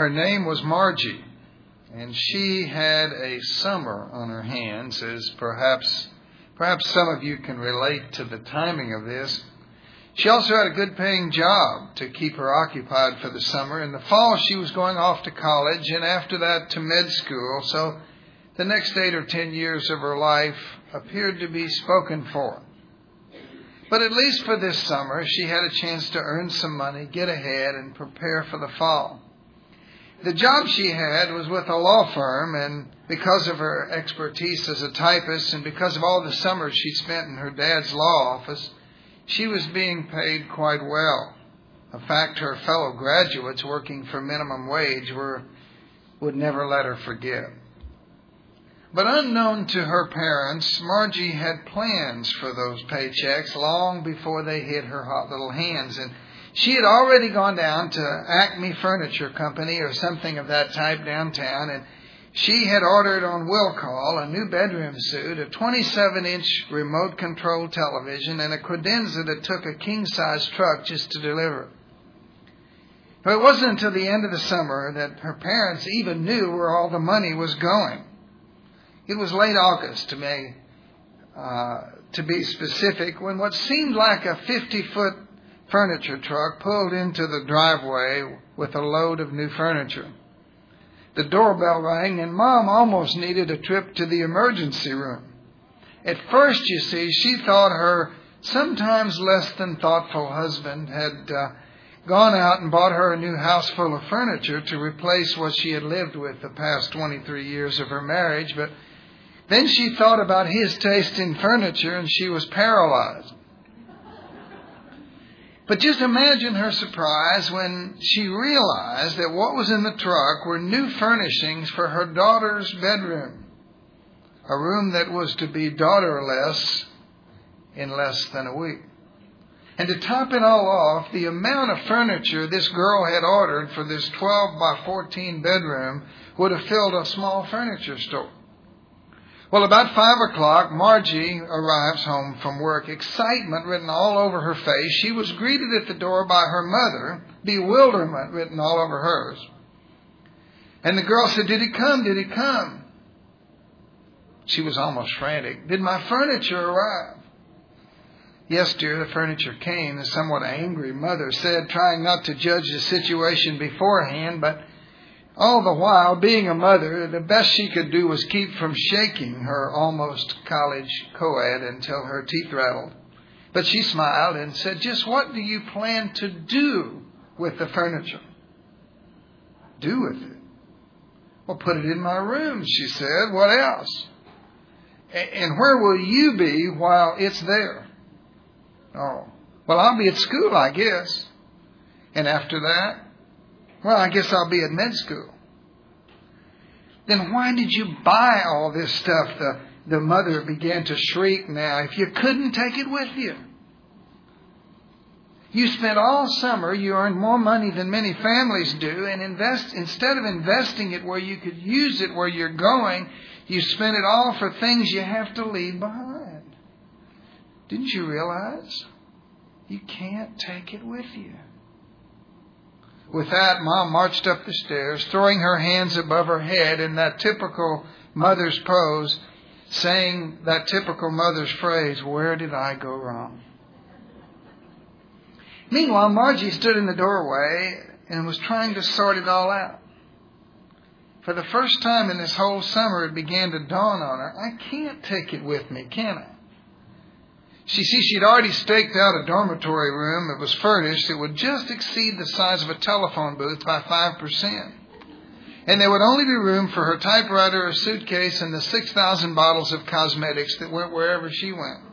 Her name was Margie, and she had a summer on her hands, as perhaps some of you can relate to the timing of this. She also had a good-paying job to keep her occupied for the summer. In the fall, she was going off to college, and after that to med school. So the next 8 or 10 years of her life appeared to be spoken for. But at least for this summer, she had a chance to earn some money, get ahead, and prepare for the fall. The job she had was with a law firm, and because of her expertise as a typist and because of all the summers she spent in her dad's law office, she was being paid quite well. A fact her fellow graduates working for minimum wage would never let her forget. But unknown to her parents, Margie had plans for those paychecks long before they hit her hot little hands. And she had already gone down to Acme Furniture Company or something of that type downtown, and she had ordered on will call a new bedroom suite, a 27-inch remote-control television, and a credenza that took a king-size truck just to deliver it. But it wasn't until the end of the summer that her parents even knew where all the money was going. It was late August, to be specific, when what seemed like a 50-foot furniture truck pulled into the driveway with a load of new furniture. The doorbell rang, and Mom almost needed a trip to the emergency room. At first, you see, she thought her sometimes less than thoughtful husband had gone out and bought her a new house full of furniture to replace what she had lived with the past 23 years of her marriage. But then she thought about his taste in furniture, and she was paralyzed. But just imagine her surprise when she realized that what was in the truck were new furnishings for her daughter's bedroom. A room that was to be daughterless in less than a week. And to top it all off, the amount of furniture this girl had ordered for this 12 by 14 bedroom would have filled a small furniture store. Well, about 5 o'clock, Margie arrives home from work, excitement written all over her face. She was greeted at the door by her mother, bewilderment written all over hers. And the girl said, "Did he come? Did he come?" She was almost frantic. "Did my furniture arrive?" "Yes, dear, the furniture came," the somewhat angry mother said, trying not to judge the situation beforehand, but all the while, being a mother, the best she could do was keep from shaking her almost college co-ed until her teeth rattled. But she smiled and said, "Just what do you plan to do with the furniture?" "Do with it?" "Well, put it in my room," she said. "What else?" "And where will you be while it's there?" "Oh, well, I'll be at school, I guess." "And after that?" "Well, I guess I'll be at med school." "Then why did you buy all this stuff?" The mother began to shriek now. "If you couldn't take it with you. You spent all summer, you earned more money than many families do, and instead of investing it where you could use it where you're going, you spent it all for things you have to leave behind. Didn't you realize you can't take it with you?" With that, Mom marched up the stairs, throwing her hands above her head in that typical mother's pose, saying that typical mother's phrase, "Where did I go wrong?" Meanwhile, Margie stood in the doorway and was trying to sort it all out. For the first time in this whole summer, it began to dawn on her, I can't take it with me, can I? She'd already staked out a dormitory room that was furnished that would just exceed the size of a telephone booth by 5%. And there would only be room for her typewriter, a suitcase, and the 6,000 bottles of cosmetics that went wherever she went.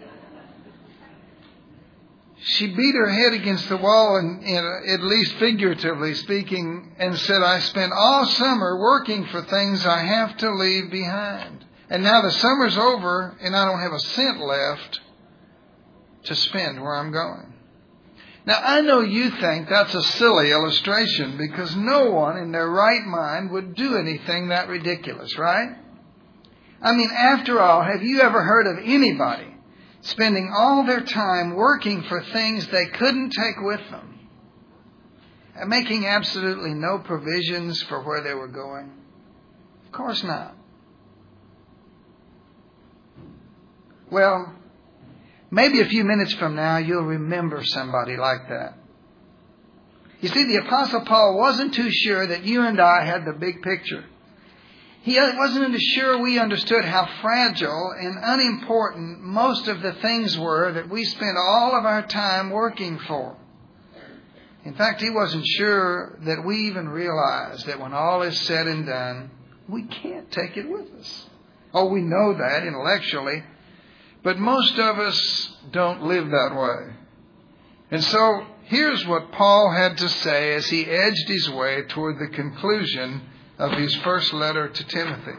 She beat her head against the wall, and at least figuratively speaking, and said, "I spent all summer working for things I have to leave behind. And now the summer's over, and I don't have a cent left to spend where I'm going." Now, I know you think that's a silly illustration because no one in their right mind would do anything that ridiculous, right? I mean, after all, have you ever heard of anybody spending all their time working for things they couldn't take with them? making absolutely no provisions for where they were going? Of course not. Well, maybe a few minutes from now you'll remember somebody like that. You see, the Apostle Paul wasn't too sure that you and I had the big picture. He wasn't sure we understood how fragile and unimportant most of the things were that we spent all of our time working for. In fact, he wasn't sure that we even realized that when all is said and done, we can't take it with us. Oh, we know that intellectually, but most of us don't live that way. And so here's what Paul had to say as he edged his way toward the conclusion of his first letter to Timothy.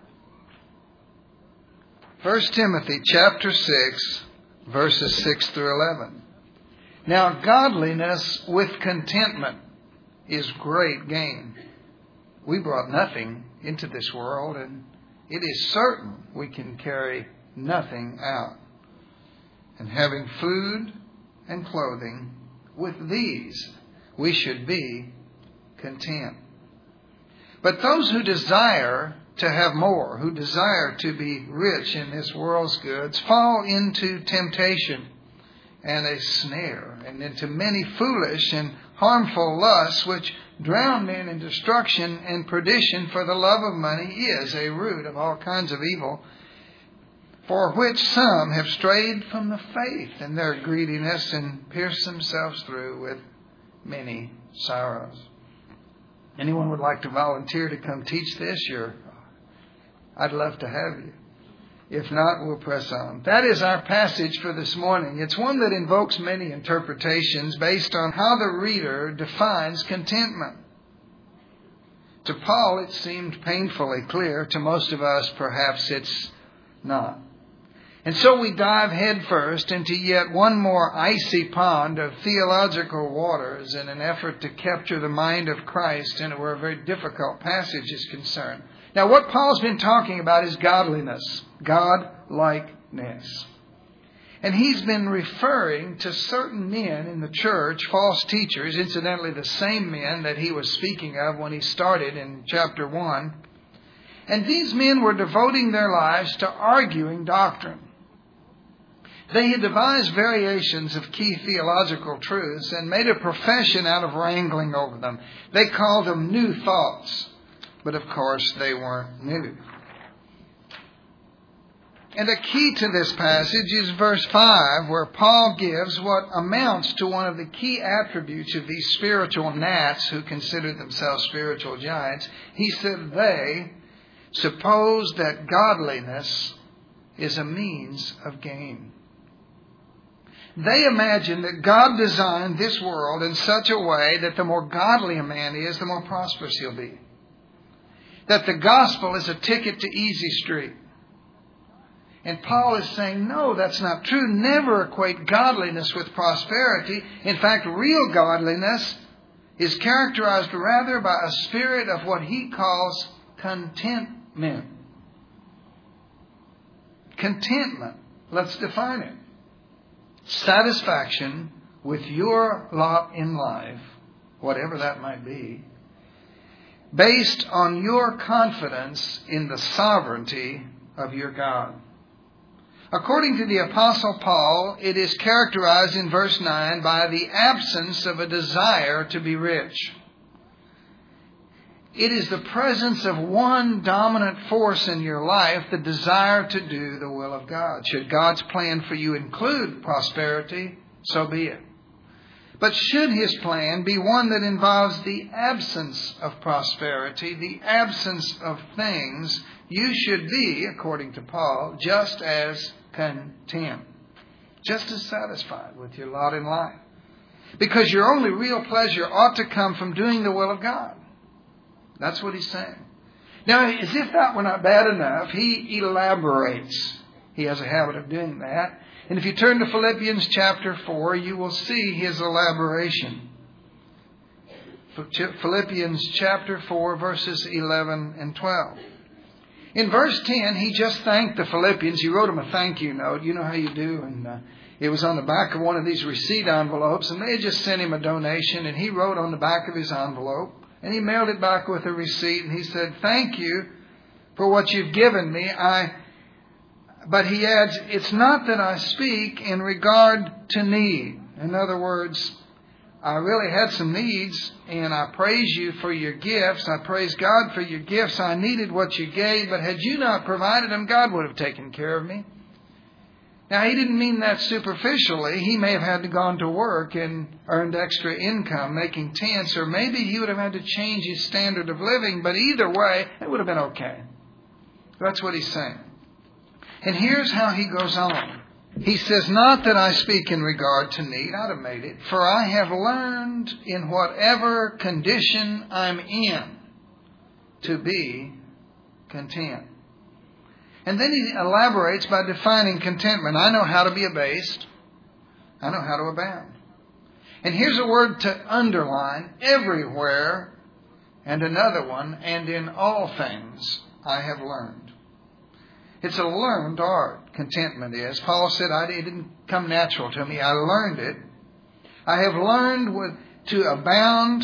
1 Timothy chapter 6, verses 6 through 11. Now, godliness with contentment is great gain. We brought nothing into this world, and it is certain we can carry nothing out. And having food and clothing, with these we should be content. But those who desire to have more, who desire to be rich in this world's goods, fall into temptation and a snare, and into many foolish and harmful lusts, which drown men in destruction and perdition. For the love of money is a root of all kinds of evil, for which some have strayed from the faith in their greediness and pierced themselves through with many sorrows. Anyone would like to volunteer to come teach this? I'd love to have you. If not, we'll press on. That is our passage for this morning. It's one that invokes many interpretations based on how the reader defines contentment. To Paul, it seemed painfully clear. To most of us, perhaps it's not. And so we dive headfirst into yet one more icy pond of theological waters in an effort to capture the mind of Christ and where a very difficult passage is concerned. Now, what Paul's been talking about is godliness, God-likeness. And he's been referring to certain men in the church, false teachers, incidentally the same men that he was speaking of when he started in chapter 1. And these men were devoting their lives to arguing doctrine. They had devised variations of key theological truths and made a profession out of wrangling over them. They called them new thoughts, but of course they weren't new. And a key to this passage is verse 5, where Paul gives what amounts to one of the key attributes of these spiritual gnats who considered themselves spiritual giants. He said they suppose that godliness is a means of gain. They imagine that God designed this world in such a way that the more godly a man is, the more prosperous he'll be. That the gospel is a ticket to Easy Street. And Paul is saying, no, that's not true. Never equate godliness with prosperity. In fact, real godliness is characterized rather by a spirit of what he calls contentment. Contentment. Let's define it. Satisfaction with your lot in life, whatever that might be, based on your confidence in the sovereignty of your God. According to the Apostle Paul, it is characterized in verse 9 by the absence of a desire to be rich. It is the presence of one dominant force in your life, the desire to do the will of God. Should God's plan for you include prosperity, so be it. But should His plan be one that involves the absence of prosperity, the absence of things, you should be, according to Paul, just as content, just as satisfied with your lot in life. Because your only real pleasure ought to come from doing the will of God. That's what he's saying. Now, as if that were not bad enough, he elaborates. He has a habit of doing that. And if you turn to Philippians chapter 4, you will see his elaboration. Philippians chapter 4, verses 11 and 12. In verse 10, he just thanked the Philippians. He wrote them a thank you note. You know how you do. And It was on the back of one of these receipt envelopes, and they had just sent him a donation, and he wrote on the back of his envelope, and he mailed it back with a receipt, and he said, "Thank you for what you've given me. But he adds, it's not that I speak in regard to need." In other words, I really had some needs, and I praise you for your gifts. I praise God for your gifts. I needed what you gave, but had you not provided them, God would have taken care of me. Now, he didn't mean that superficially. He may have had to gone to work and earned extra income, making tents, or maybe he would have had to change his standard of living, but either way, it would have been okay. That's what he's saying. And here's how he goes on. He says, "Not that I speak in regard to need," I'd have made it, "for I have learned in whatever condition I'm in to be content." And then he elaborates by defining contentment. I know how to be abased. I know how to abound. And here's a word to underline: everywhere, and another one, and in all things I have learned. It's a learned art, contentment is. Paul said, it didn't come natural to me. I learned it. I have learned to abound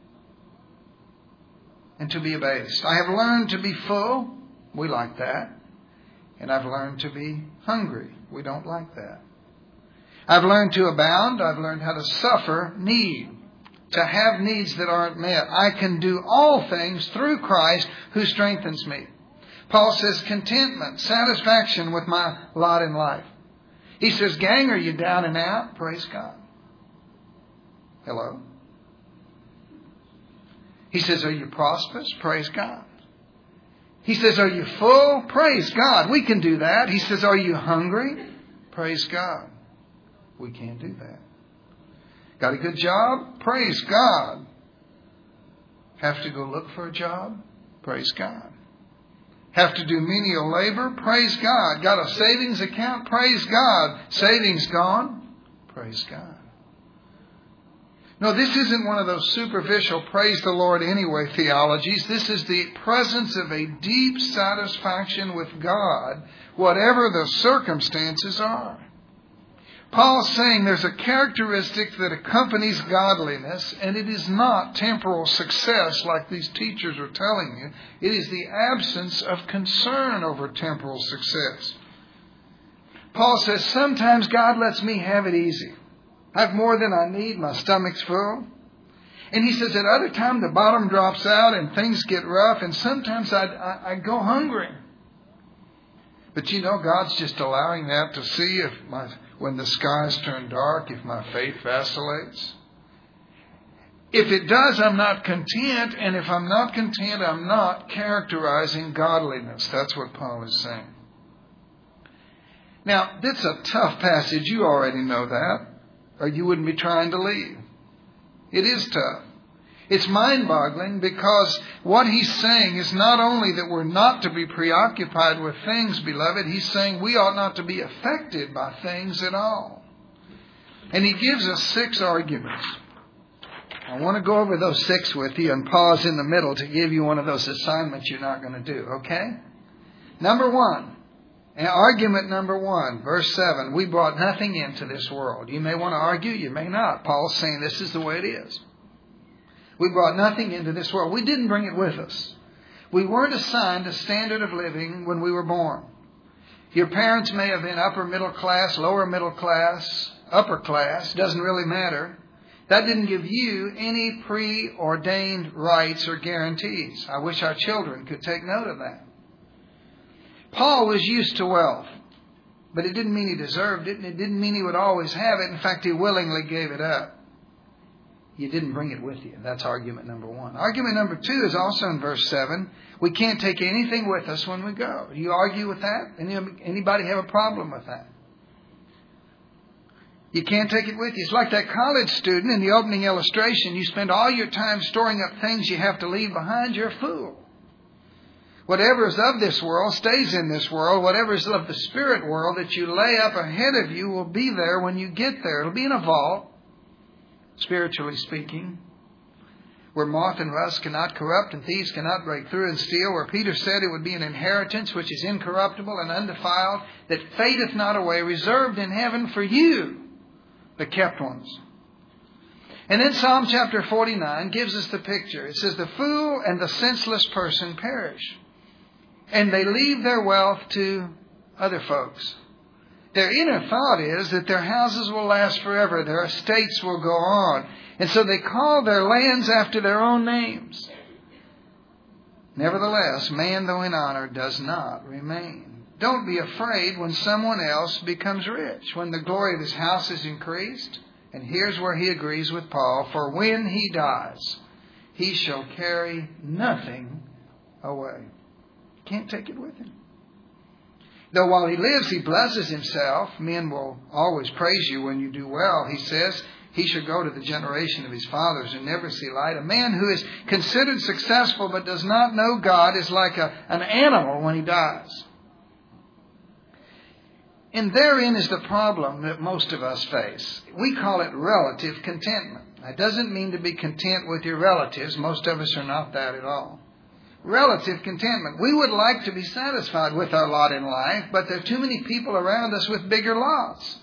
and to be abased. I have learned to be full. We like that. And I've learned to be hungry. We don't like that. I've learned to abound. I've learned how to suffer need, to have needs that aren't met. I can do all things through Christ who strengthens me. Paul says contentment, satisfaction with my lot in life. He says, "Gang, are you down and out?" Praise God. Hello. He says, "Are you prosperous?" Praise God. He says, "Are you full?" Praise God. We can do that. He says, "Are you hungry?" Praise God. We can't do that. Got a good job? Praise God. Have to go look for a job? Praise God. Have to do menial labor? Praise God. Got a savings account? Praise God. Savings gone? Praise God. No, this isn't one of those superficial praise the Lord anyway theologies. This is the presence of a deep satisfaction with God, whatever the circumstances are. Paul's saying there's a characteristic that accompanies godliness, and it is not temporal success like these teachers are telling you. It is the absence of concern over temporal success. Paul says, sometimes God lets me have it easy. I have more than I need. My stomach's full. And he says at other times the bottom drops out and things get rough, and sometimes I go hungry. But you know, God's just allowing that to see when the skies turn dark, if my faith vacillates. If it does, I'm not content. And if I'm not content, I'm not characterizing godliness. That's what Paul is saying. Now, that's a tough passage. You already know that, or you wouldn't be trying to leave. It is tough. It's mind-boggling because what he's saying is not only that we're not to be preoccupied with things, beloved. He's saying we ought not to be affected by things at all. And he gives us 6 arguments. I want to go over those 6 with you and pause in the middle to give you one of those assignments you're not going to do, okay? Number 1. Argument number 1, verse 7. We brought nothing into this world. You may want to argue, you may not. Paul's saying this is the way it is. We brought nothing into this world. We didn't bring it with us. We weren't assigned a standard of living when we were born. Your parents may have been upper middle class, lower middle class, upper class. Doesn't really matter. That didn't give you any preordained rights or guarantees. I wish our children could take note of that. Paul was used to wealth, but it didn't mean he deserved it, and it didn't mean he would always have it. In fact, he willingly gave it up. You didn't bring it with you. That's argument number 1. Argument number 2 is also in verse 7. We can't take anything with us when we go. Do you argue with that? Anybody have a problem with that? You can't take it with you. It's like that college student in the opening illustration. You spend all your time storing up things you have to leave behind. You're a fool. Whatever is of this world stays in this world. Whatever is of the spirit world that you lay up ahead of you will be there when you get there. It'll be in a vault, spiritually speaking. where moth and rust cannot corrupt and thieves cannot break through and steal, where Peter said it would be an inheritance which is incorruptible and undefiled, that fadeth not away, reserved in heaven for you, the kept ones. And then Psalm chapter 49 gives us the picture. It says, the fool and the senseless person perish, and they leave their wealth to other folks. Their inner thought is that their houses will last forever, their estates will go on. And so they call their lands after their own names. Nevertheless, man, though in honor, does not remain. Don't be afraid when someone else becomes rich, when the glory of his house is increased. And here's where he agrees with Paul. For when he dies, he shall carry nothing away. Can't take it with him. Though while he lives, he blesses himself. Men will always praise you when you do well, he says. He shall go to the generation of his fathers and never see light. A man who is considered successful but does not know God is like an animal when he dies. And therein is the problem that most of us face. We call it relative contentment. That doesn't mean to be content with your relatives. Most of us are not that at all. Relative contentment. We would like to be satisfied with our lot in life, but there are too many people around us with bigger lots.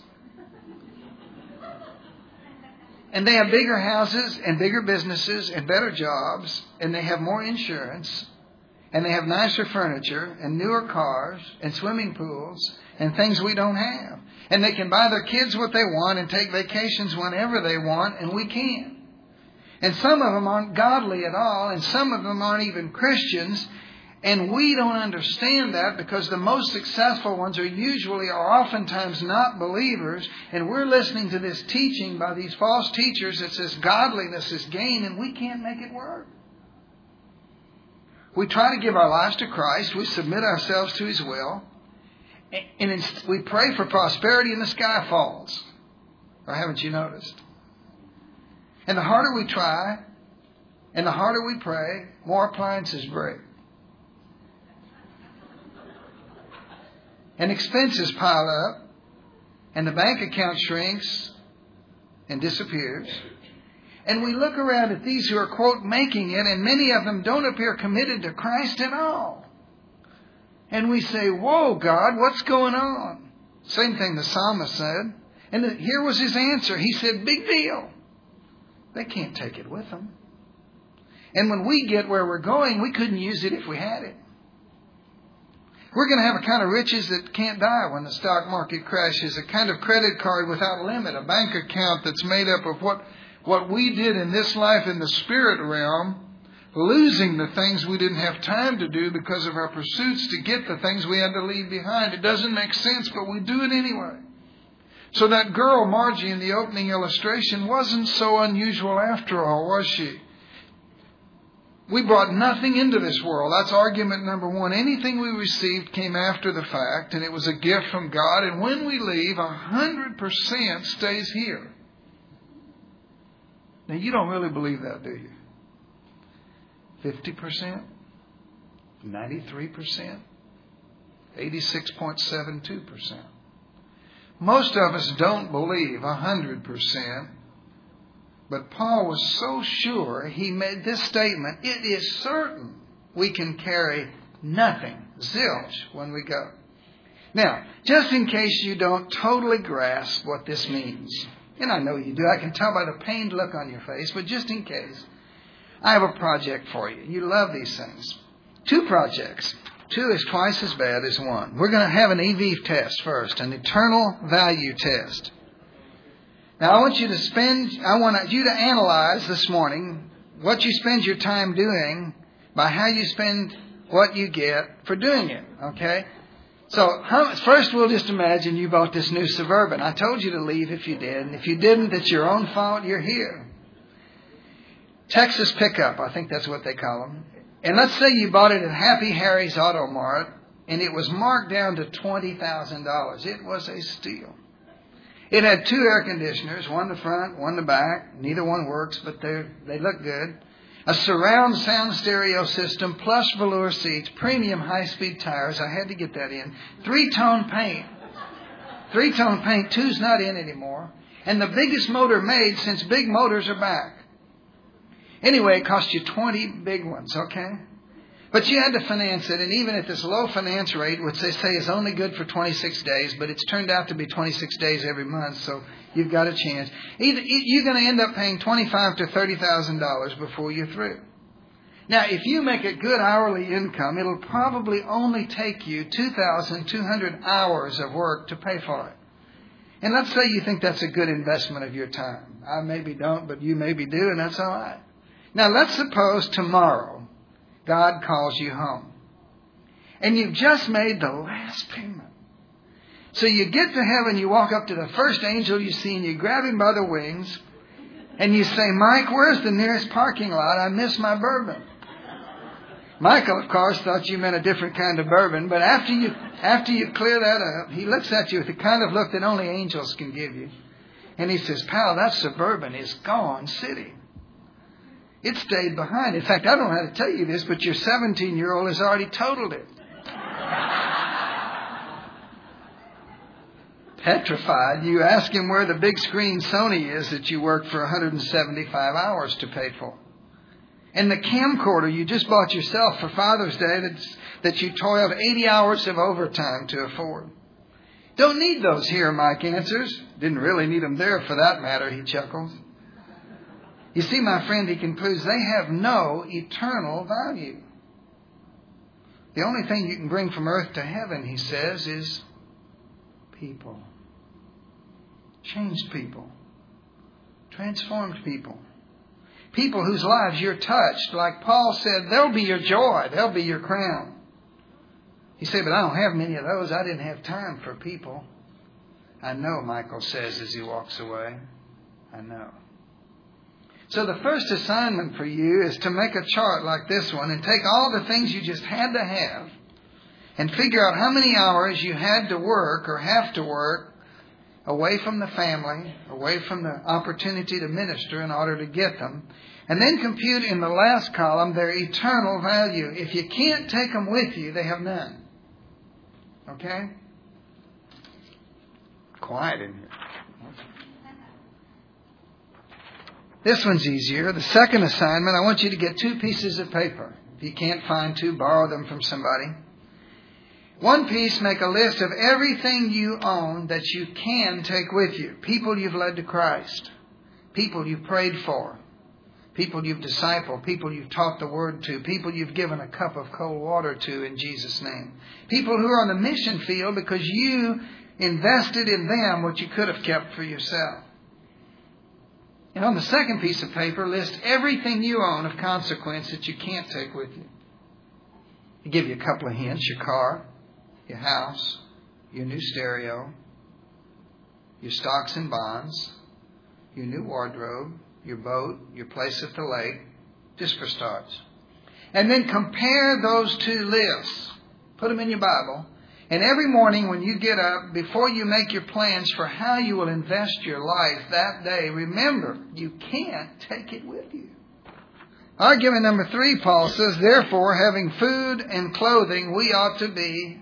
And they have bigger houses and bigger businesses and better jobs, and they have more insurance, and they have nicer furniture and newer cars and swimming pools and things we don't have. And they can buy their kids what they want and take vacations whenever they want, and we can't. And some of them aren't godly at all, and some of them aren't even Christians. And we don't understand that because the most successful ones are oftentimes not believers. And we're listening to this teaching by these false teachers that says godliness is gain, and we can't make it work. We try to give our lives to Christ. We submit ourselves to His will. And we pray for prosperity and the sky falls. Or haven't you noticed? And the harder we try, and the harder we pray, more appliances break. And expenses pile up, and the bank account shrinks and disappears. And we look around at these who are, quote, making it, and many of them don't appear committed to Christ at all. And we say, whoa, God, what's going on? Same thing the psalmist said. And here was his answer. He said, big deal. They can't take it with them. And when we get where we're going, we couldn't use it if we had it. We're going to have a kind of riches that can't die when the stock market crashes, a kind of credit card without limit, a bank account that's made up of what we did in this life in the spirit realm, losing the things we didn't have time to do because of our pursuits to get the things we had to leave behind. It doesn't make sense, but we do it anyway. So that girl, Margie, in the opening illustration wasn't so unusual after all, was she? We brought nothing into this world. That's argument number one. Anything we received came after the fact, and it was a gift from God. And when we leave, 100% stays here. Now, you don't really believe that, do you? 50%? 93%? 86.72%. Most of us don't believe 100%. But Paul was so sure, he made this statement, it is certain we can carry nothing, zilch, when we go. Now, just in case you don't totally grasp what this means, and I know you do, I can tell by the pained look on your face, but just in case, I have a project for you. You love these things. 2 projects. 2 is twice as bad as 1. We're going to have an EV test first, an eternal value test. Now, I want you to analyze this morning what you spend your time doing by how you spend what you get for doing it, okay? So, first we'll just imagine you bought this new Suburban. I told you to leave if you did, and if you didn't, it's your own fault, you're here. Texas pickup, I think that's what they call them. And let's say you bought it at Happy Harry's Auto Mart, and it was marked down to $20,000. It was a steal. It had 2 air conditioners, one in the front, one in the back. Neither one works, but they look good. A surround sound stereo system, plush velour seats, premium high-speed tires. I had to get that in. 3-tone paint. 3-tone paint. 2's not in anymore. And the biggest motor made since big motors are back. Anyway, it cost you 20 big ones, okay? But you had to finance it, and even at this low finance rate, which they say is only good for 26 days, but it's turned out to be 26 days every month, so you've got a chance. You're going to end up paying $25,000 to $30,000 before you're through. Now, if you make a good hourly income, it'll probably only take you 2,200 hours of work to pay for it. And let's say you think that's a good investment of your time. I maybe don't, but you maybe do, and that's all right. Now, let's suppose tomorrow God calls you home. And you've just made the last payment. So you get to heaven, you walk up to the first angel you see, and you grab him by the wings, and you say, Mike, where's the nearest parking lot? I miss my bourbon. Michael, of course, thought you meant a different kind of bourbon, but after you clear that up, he looks at you with the kind of look that only angels can give you. And he says, pal, that Suburban is gone city. It stayed behind. In fact, I don't know how to tell you this, but your 17-year-old has already totaled it. Petrified, you ask him where the big screen Sony is that you worked for 175 hours to pay for. And the camcorder you just bought yourself for Father's Day that you toiled 80 hours of overtime to afford. Don't need those here, Mike answers. Didn't really need them there for that matter, he chuckles. You see, my friend, he concludes, they have no eternal value. The only thing you can bring from earth to heaven, he says, is people. Changed people. Transformed people. People whose lives you're touched. Like Paul said, they'll be your joy. They'll be your crown. You say, but I don't have many of those. I didn't have time for people. I know, Michael says as he walks away. I know. So the first assignment for you is to make a chart like this one and take all the things you just had to have and figure out how many hours you had to work or have to work away from the family, away from the opportunity to minister in order to get them. And then compute in the last column their eternal value. If you can't take them with you, they have none. Okay? Quiet in here. This one's easier. The second assignment, I want you to get 2 pieces of paper. If you can't find 2, borrow them from somebody. One piece, make a list of everything you own that you can take with you. People you've led to Christ. People you've prayed for. People you've discipled. People you've taught the Word to. People you've given a cup of cold water to in Jesus' name. People who are on the mission field because you invested in them what you could have kept for yourself. And on the second piece of paper, list everything you own of consequence that you can't take with you. I'll give you a couple of hints. Your car, your house, your new stereo, your stocks and bonds, your new wardrobe, your boat, your place at the lake, just for starts. And then compare those 2 lists. Put them in your Bible. And every morning when you get up, before you make your plans for how you will invest your life that day, remember, you can't take it with you. Argument number 3, Paul says, therefore, having food and clothing, we ought to be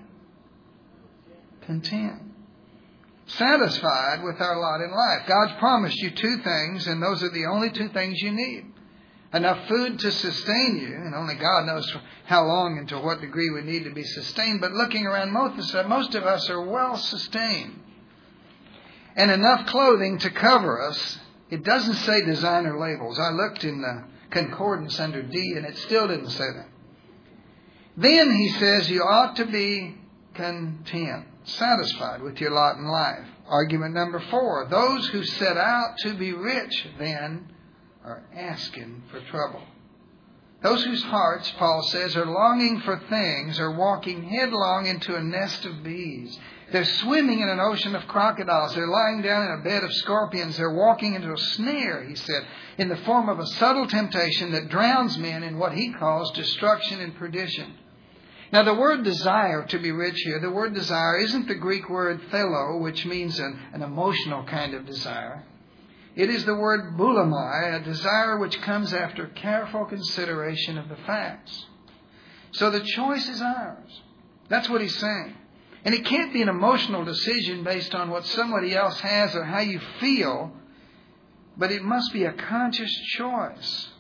content. Satisfied with our lot in life. God's promised you 2 things, and those are the only 2 things you need. Enough food to sustain you, and only God knows for how long and to what degree we need to be sustained. But looking around, most of us are well sustained. And enough clothing to cover us. It doesn't say designer labels. I looked in the concordance under D, and it still didn't say that. Then he says you ought to be content, satisfied with your lot in life. Argument number 4, those who set out to be rich then are asking for trouble. Those whose hearts, Paul says, are longing for things are walking headlong into a nest of bees. They're swimming in an ocean of crocodiles. They're lying down in a bed of scorpions. They're walking into a snare, he said, in the form of a subtle temptation that drowns men in what he calls destruction and perdition. Now, the word desire, to be rich here, the word desire isn't the Greek word thelo, which means an emotional kind of desire. It is the word boulamai, a desire which comes after careful consideration of the facts. So the choice is ours. That's what he's saying. And it can't be an emotional decision based on what somebody else has or how you feel, but it must be a conscious choice.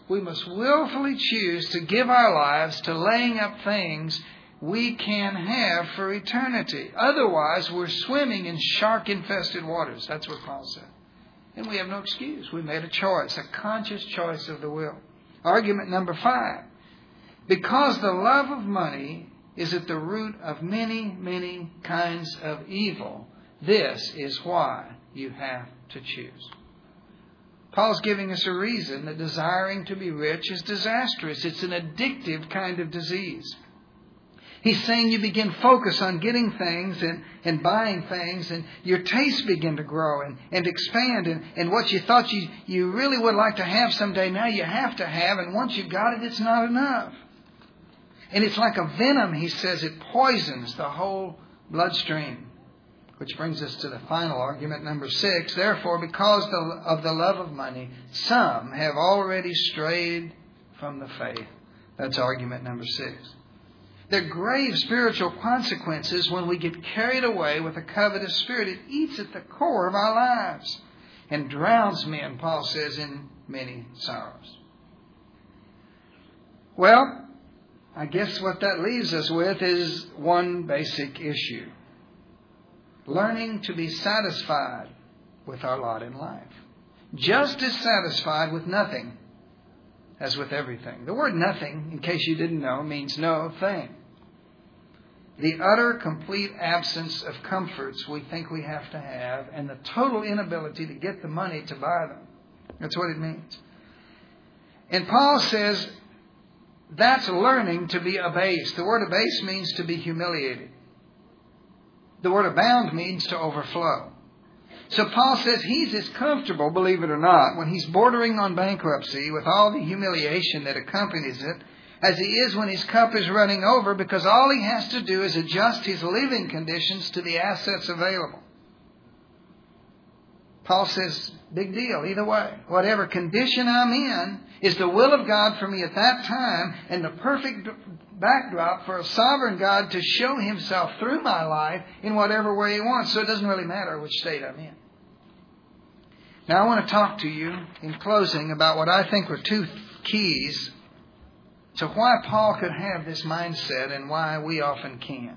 We must willfully choose to give our lives to laying up things we can have for eternity. Otherwise, we're swimming in shark-infested waters. That's what Paul said. And we have no excuse. We made a choice, a conscious choice of the will. Argument number 5. Because the love of money is at the root of many, many kinds of evil, this is why you have to choose. Paul's giving us a reason that desiring to be rich is disastrous. It's an addictive kind of disease. He's saying you begin focus on getting things and buying things, and your tastes begin to grow and expand. And what you thought you really would like to have someday, now you have to have. And once you've got it, it's not enough. And it's like a venom, he says. It poisons the whole bloodstream. Which brings us to the final argument, number 6. Therefore, because of the love of money, some have already strayed from the faith. That's argument number 6. There are grave spiritual consequences when we get carried away with a covetous spirit. It eats at the core of our lives and drowns men, Paul says, in many sorrows. Well, I guess what that leaves us with is one basic issue. Learning to be satisfied with our lot in life. Just as satisfied with nothing as with everything. The word nothing, in case you didn't know, means no thing. The utter, complete absence of comforts we think we have to have, and the total inability to get the money to buy them. That's what it means. And Paul says that's learning to be abased. The word abased means to be humiliated. The word abound means to overflow. So Paul says he's as comfortable, believe it or not, when he's bordering on bankruptcy with all the humiliation that accompanies it, as he is when his cup is running over, because all he has to do is adjust his living conditions to the assets available. Paul says, big deal, either way. Whatever condition I'm in is the will of God for me at that time, and the perfect backdrop for a sovereign God to show himself through my life in whatever way he wants. So it doesn't really matter which state I'm in. Now I want to talk to you in closing about what I think were 2 keys to why Paul could have this mindset and why we often can't.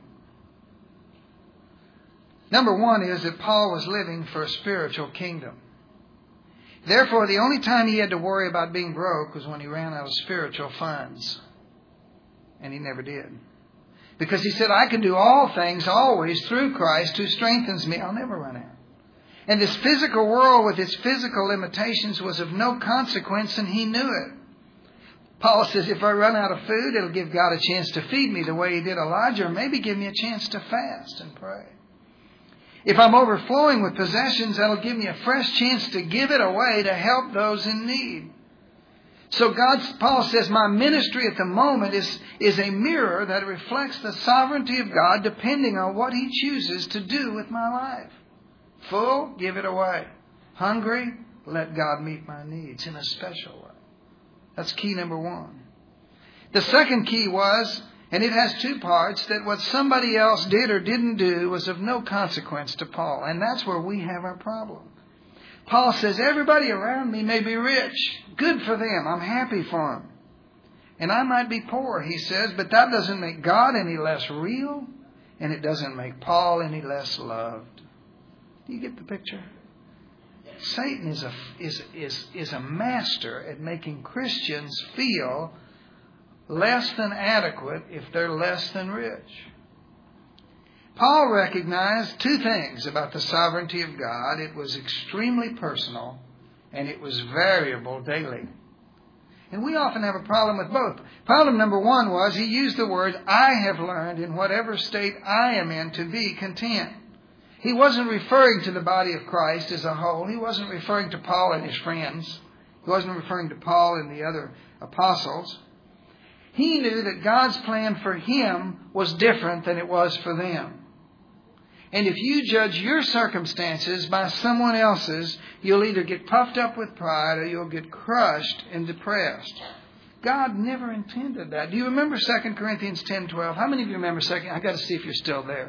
Number 1 is that Paul was living for a spiritual kingdom. Therefore, the only time he had to worry about being broke was when he ran out of spiritual funds. And he never did. Because he said, I can do all things always through Christ who strengthens me. I'll never run out. And this physical world with its physical limitations was of no consequence, and he knew it. Paul says, if I run out of food, it'll give God a chance to feed me the way he did Elijah, or maybe give me a chance to fast and pray. If I'm overflowing with possessions, that'll give me a fresh chance to give it away to help those in need. So Paul says, my ministry at the moment is a mirror that reflects the sovereignty of God depending on what he chooses to do with my life. Full, give it away. Hungry, let God meet my needs in a special way. That's key number 1. The second key was, and it has 2 parts, that what somebody else did or didn't do was of no consequence to Paul. And that's where we have our problem. Paul says, everybody around me may be rich. Good for them. I'm happy for them. And I might be poor, he says, but that doesn't make God any less real, and it doesn't make Paul any less loved. Do you get the picture? Satan is a master at making Christians feel less than adequate if they're less than rich. Paul recognized 2 things about the sovereignty of God. It was extremely personal, and it was variable daily. And we often have a problem with both. Problem number 1 was he used the word, I have learned in whatever state I am in to be content. He wasn't referring to the body of Christ as a whole. He wasn't referring to Paul and his friends. He wasn't referring to Paul and the other apostles. He knew that God's plan for him was different than it was for them. And if you judge your circumstances by someone else's, you'll either get puffed up with pride or you'll get crushed and depressed. God never intended that. Do you remember 2 Corinthians 10:12? How many of you remember 2? I've got to see if you're still there.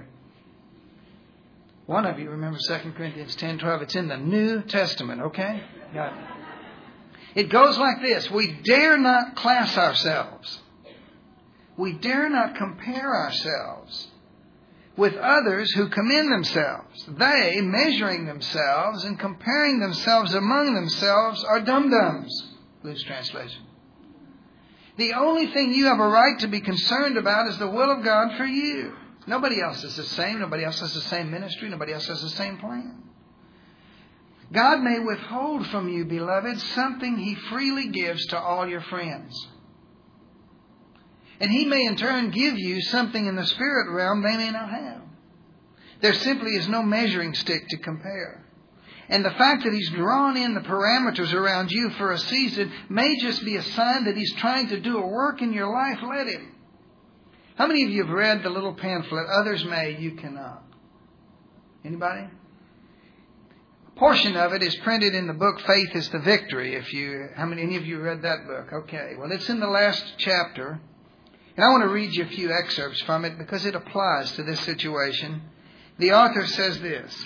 One of you remember 2 Corinthians 10:12. It's in the New Testament, okay? Got it. It goes like this. We dare not class ourselves. We dare not compare ourselves with others who commend themselves. They, measuring themselves and comparing themselves among themselves, are dum-dums. Loose translation. The only thing you have a right to be concerned about is the will of God for you. Nobody else is the same. Nobody else has the same ministry. Nobody else has the same plan. God may withhold from you, beloved, something He freely gives to all your friends. And He may in turn give you something in the spirit realm they may not have. There simply is no measuring stick to compare. And the fact that He's drawn in the parameters around you for a season may just be a sign that He's trying to do a work in your life. Let Him. How many of you have read the little pamphlet, Others May, You Cannot? Anybody? A portion of it is printed in the book Faith is the Victory. Any of you read that book? Okay. Well, it's in the last chapter. And I want to read you a few excerpts from it because it applies to this situation. The author says this.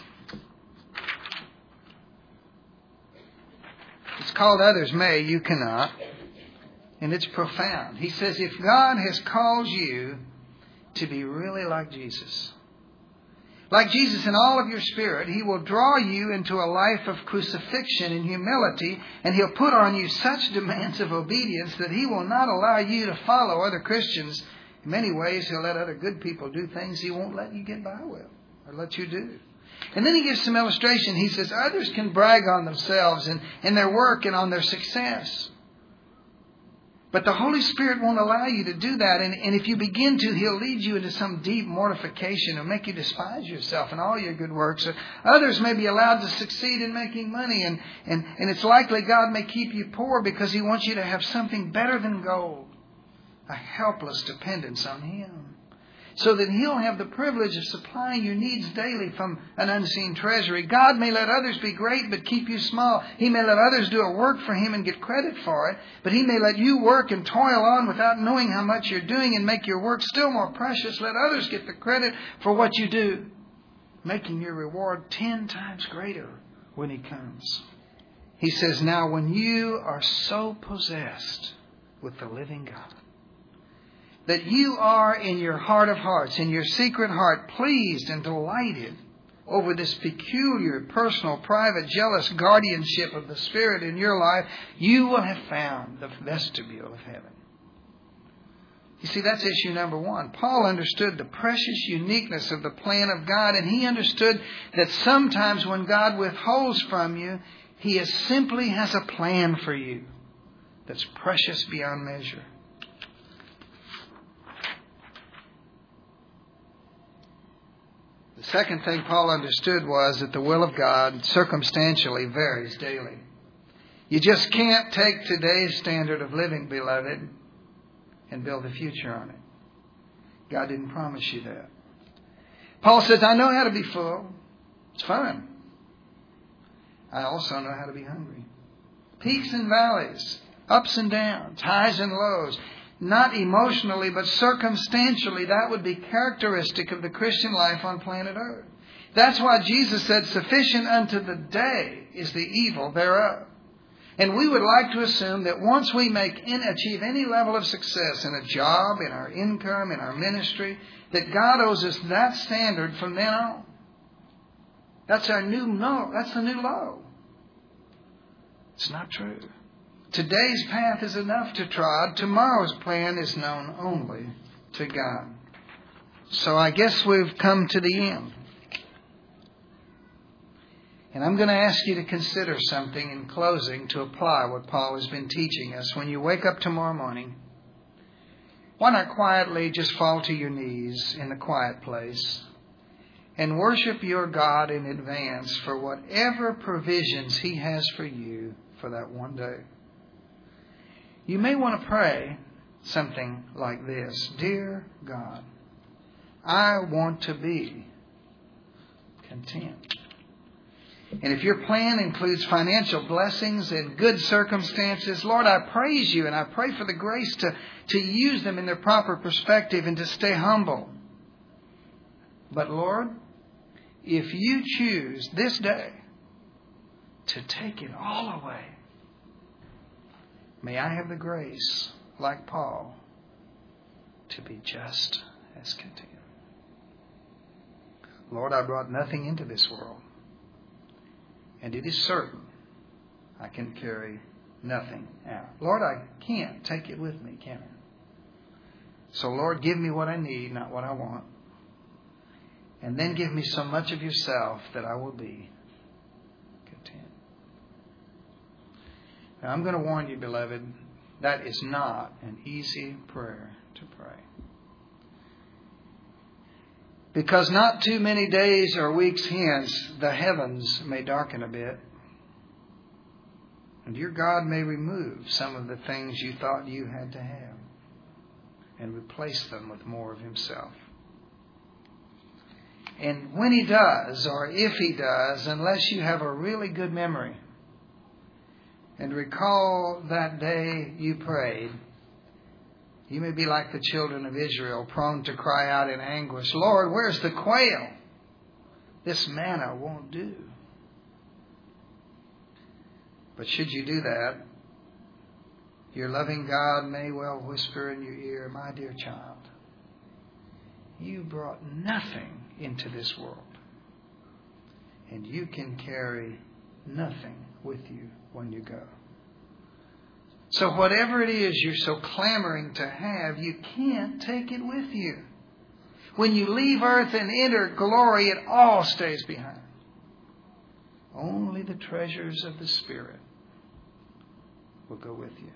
It's called Others May, You Cannot. And it's profound. He says, if God has called you to be really like Jesus in all of your spirit, He will draw you into a life of crucifixion and humility, and He'll put on you such demands of obedience that He will not allow you to follow other Christians. In many ways, He'll let other good people do things He won't let you get by with or let you do. And then he gives some illustration. He says others can brag on themselves and their work and on their success. But the Holy Spirit won't allow you to do that. And if you begin to, He'll lead you into some deep mortification and make you despise yourself and all your good works. Others may be allowed to succeed in making money. And it's likely God may keep you poor because He wants you to have something better than gold. A helpless dependence on Him. So that He'll have the privilege of supplying your needs daily from an unseen treasury. God may let others be great but keep you small. He may let others do a work for Him and get credit for it. But He may let you work and toil on without knowing how much you're doing and make your work still more precious. Let others get the credit for what you do, making your reward 10 times greater when He comes. He says, now when you are so possessed with the living God, that you are in your heart of hearts, in your secret heart, pleased and delighted over this peculiar, personal, private, jealous guardianship of the Spirit in your life, you will have found the vestibule of heaven. You see, that's issue number one. Paul understood the precious uniqueness of the plan of God, and he understood that sometimes when God withholds from you, He simply has a plan for you that's precious beyond measure. The second thing Paul understood was that the will of God circumstantially varies daily. You just can't take today's standard of living, beloved, and build a future on it. God didn't promise you that. Paul says, I know how to be full. It's fun. I also know how to be hungry. Peaks and valleys, ups and downs, highs and lows. Not emotionally, but circumstantially, that would be characteristic of the Christian life on planet Earth. That's why Jesus said, sufficient unto the day is the evil thereof. And we would like to assume that once we achieve any level of success in a job, in our income, in our ministry, that God owes us that standard from then on. That's our new no. That's the new low. It's not true. Today's path is enough to trod. Tomorrow's plan is known only to God. So I guess we've come to the end. And I'm going to ask you to consider something in closing to apply what Paul has been teaching us. When you wake up tomorrow morning, why not quietly just fall to your knees in the quiet place and worship your God in advance for whatever provisions He has for you for that one day. You may want to pray something like this. Dear God, I want to be content. And if your plan includes financial blessings and good circumstances, Lord, I praise You and I pray for the grace to use them in their proper perspective and to stay humble. But Lord, if You choose this day to take it all away, May I have the grace, like Paul, to be just as content. Lord, I brought nothing into this world, and it is certain I can carry nothing out. Lord, I can't take it with me, can I? So, Lord, give me what I need, not what I want. And then give me so much of yourself that I will be content. Now, I'm going to warn you, beloved, that is not an easy prayer to pray. Because not too many days or weeks hence, the heavens may darken a bit. And your God may remove some of the things you thought you had to have and replace them with more of Himself. And when He does, or if He does, unless you have a really good memory and recall that day you prayed, you may be like the children of Israel, prone to cry out in anguish, Lord, where's the quail? This manna won't do. But should you do that, your loving God may well whisper in your ear, my dear child, you brought nothing into this world, and you can carry nothing with you when you go. So whatever it is you're so clamoring to have, you can't take it with you. When you leave earth and enter glory, it all stays behind. Only the treasures of the Spirit will go with you.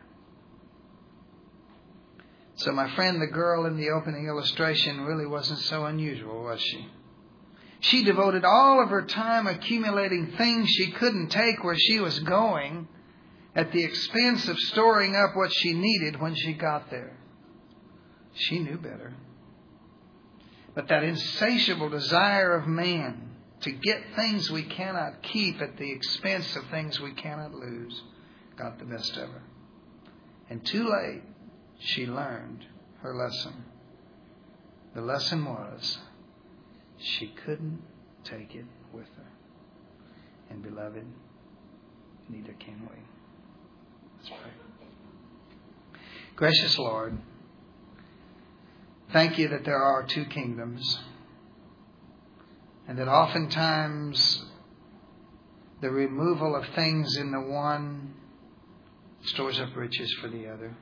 So my friend, the girl in the opening illustration really wasn't so unusual, was she? She devoted all of her time accumulating things she couldn't take where she was going at the expense of storing up what she needed when she got there. She knew better. But that insatiable desire of man to get things we cannot keep at the expense of things we cannot lose got the best of her. And too late, she learned her lesson. The lesson was she couldn't take it with her. And beloved, neither can we. Let's pray. Gracious Lord, thank you that there are two kingdoms, and that oftentimes the removal of things in the one stores up riches for the other.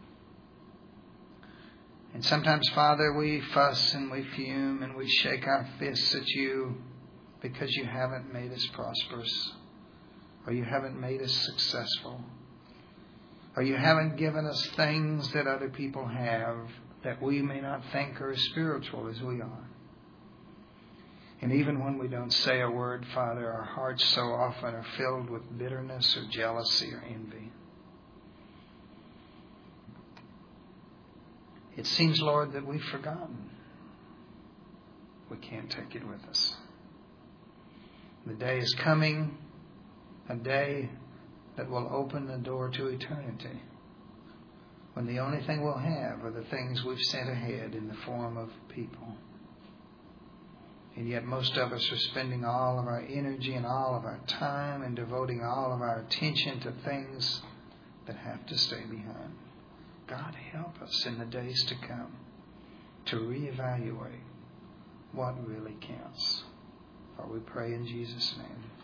And sometimes, Father, we fuss and we fume and we shake our fists at you because you haven't made us prosperous, or you haven't made us successful, or you haven't given us things that other people have that we may not think are as spiritual as we are. And even when we don't say a word, Father, our hearts so often are filled with bitterness or jealousy or envy. It seems, Lord, that we've forgotten. We can't take it with us. The day is coming, a day that will open the door to eternity, when the only thing we'll have are the things we've sent ahead in the form of people. And yet most of us are spending all of our energy and all of our time and devoting all of our attention to things that have to stay behind. God, help us in the days to come to reevaluate what really counts. For we pray in Jesus' name.